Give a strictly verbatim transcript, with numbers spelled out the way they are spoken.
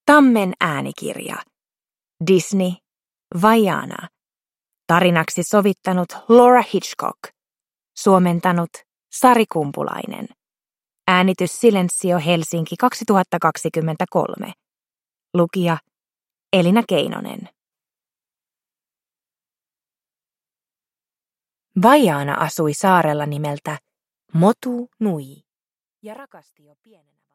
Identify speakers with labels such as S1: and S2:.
S1: Tammen äänikirja. Disney. Vaiana. Tarinaksi sovittanut Laura Hitchcock. Suomentanut Sari Kumpulainen. Äänitys Silensio Helsinki kaksituhattakaksikymmentäkolme. Lukija Elina Keinonen. Vaiana asui saarella nimeltä Motu Nui ja rakasti jo pienenä.